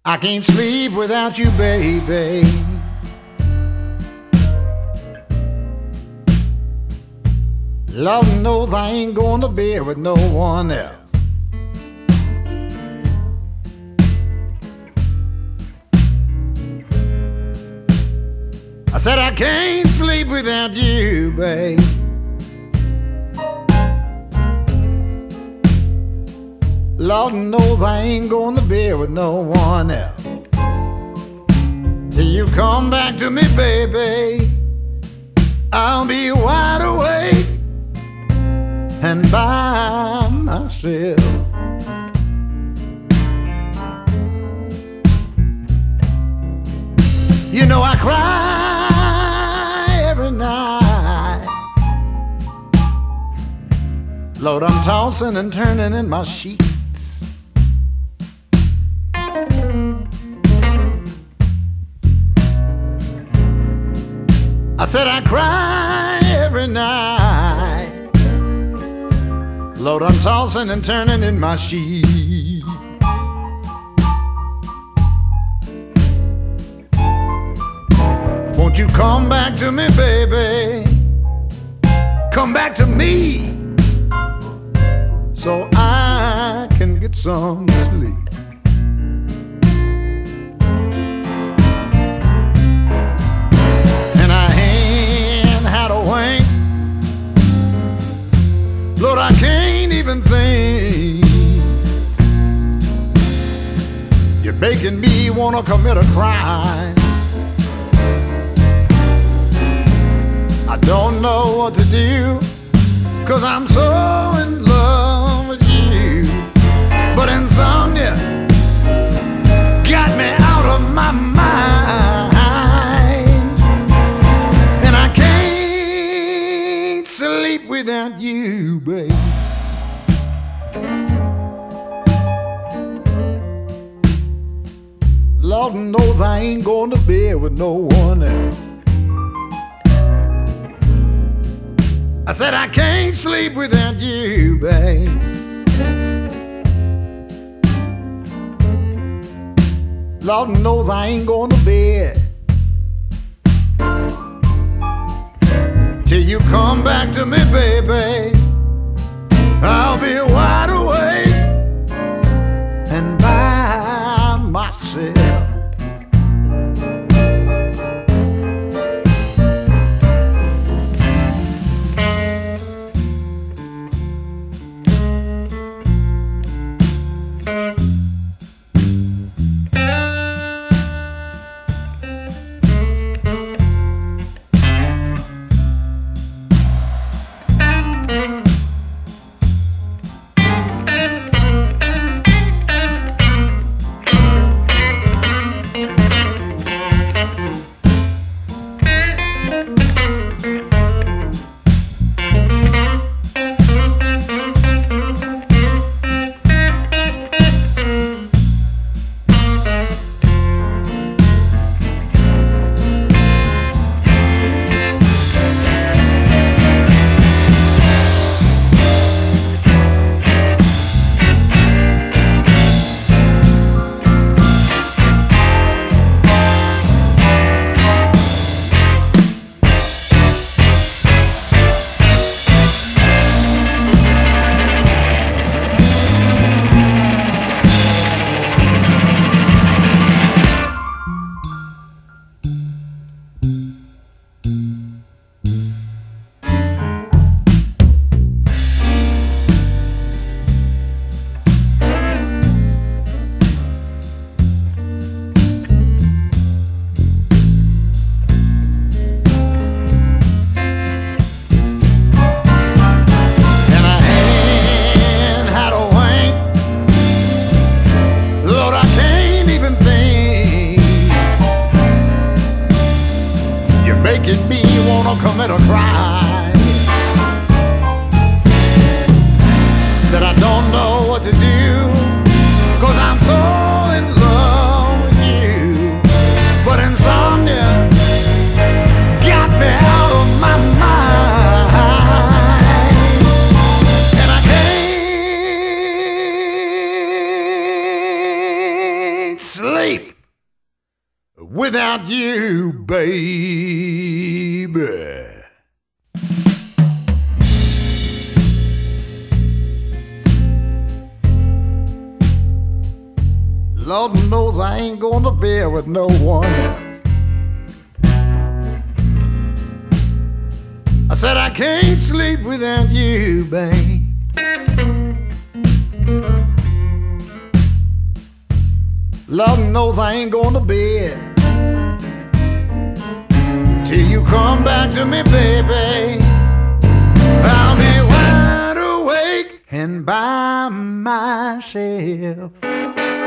I can't sleep without you, baby. Lord knows I ain't going to bed with no one else. I said I can't sleep without you, babe. Lord knows I ain't going to bed with no one else. Till you come back to me, baby, I'll be wide awake and by myself. You know I cry every night. Lord, I'm tossing and turning in my sheets. I said I cry every night. Lord, I'm tossing and turning in my sheets. Won't you come back to me, baby? Come back to me so I can get some sleep. Lord, I can't even think. You're making me wanna commit a crime. I don't know what to do, 'cause I'm so in love with you. But insomnia got me out of my mind, and I can't sleep without you, babe. Lord knows I ain't going to bed with no one else. I said I can't sleep without you, babe. Lord knows I ain't going to bed till you come back to me, baby. I'll be wide awake and by myself. sleep without you, baby. Lord knows I ain't gonna bear with no one else. I said I can't sleep without you, babe. Lord knows I ain't going to bed till you come back to me, baby. I'll be wide awake and by myself.